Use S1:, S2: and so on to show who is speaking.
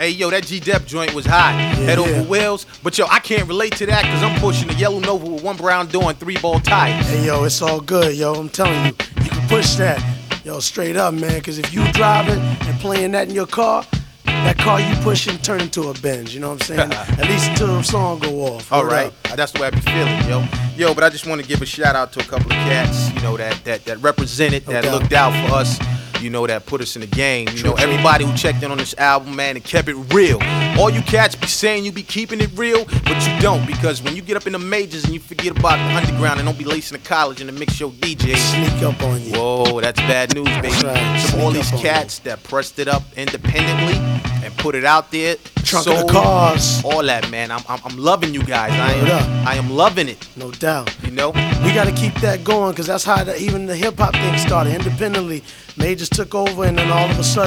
S1: Hey, yo, that G-Dep joint was hot. Head over wheels. But, yo, I can't relate to that because I'm pushing a yellow Nova with 1 brown door and 3 ball tires.
S2: Hey, yo, it's all good, yo. I'm telling you, you can push that. Yo, straight up, man, because if you driving and playing that in your car, that car you pushing turn into a Benz, you know what I'm saying? At least until the song go off.
S1: All right, that's the way I be feeling, yo. Yo, but I just want to give a shout out to a couple of cats, you know, that represented, that looked out for us, you know, that put us in the game. You know, everybody who checked in on this album, man, and kept it real. All you cats be saying you be keeping it real, but you don't, because when you get up in the majors and you forget about the underground and don't be lacing the college and the mix show DJ,
S2: sneak up on you.
S1: Whoa, that's bad news, baby.
S2: Right.
S1: So all these cats that pressed it up independently and put it out there,
S2: Trunk of the cars,
S1: all that, man. I'm loving you guys. I am loving it.
S2: No doubt.
S1: You know,
S2: we got to keep that going because that's how even the hip hop thing started independently. Majors took over, and then all of a sudden.